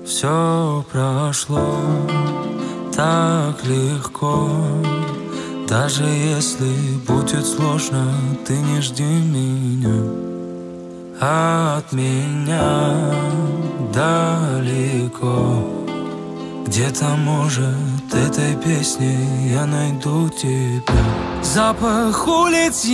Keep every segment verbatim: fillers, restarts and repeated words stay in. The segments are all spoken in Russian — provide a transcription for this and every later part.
Все прошло так легко. Даже если будет сложно, ты не жди меня. От меня далеко. Где-то, может, этой песней я найду тебя. Запах улиц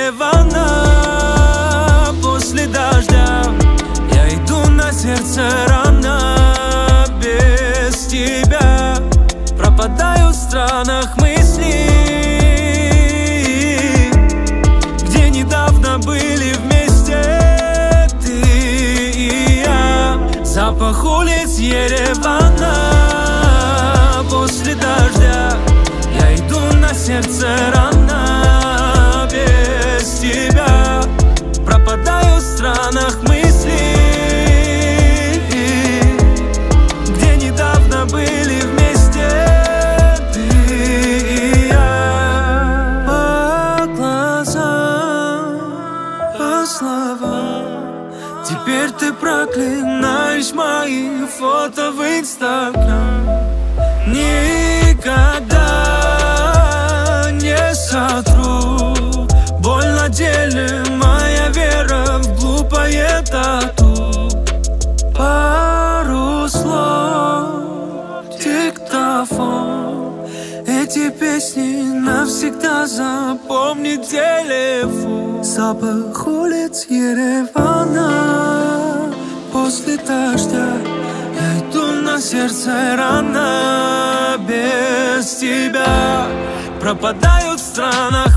Еревана после дождя. Я иду, на сердце рана без тебя. Пропадаю в странах мыслей, где недавно были вместе ты и я. Запах улиц Еревана после дождя. Я иду, на сердце рана без тебя. Пропадаю в странах мыслей, где недавно были вместе ты и я. По глазам, по словам, теперь ты проклинаешь мои фото в Инстаграм. Никогда не сотру боль на деле, моя вера в глупое тату. Пару слов, диктофон, эти песни навсегда запомни телефон. Запах улиц Еревана после дождя. Я иду, на сердце рана без тебя. Пропадают в странах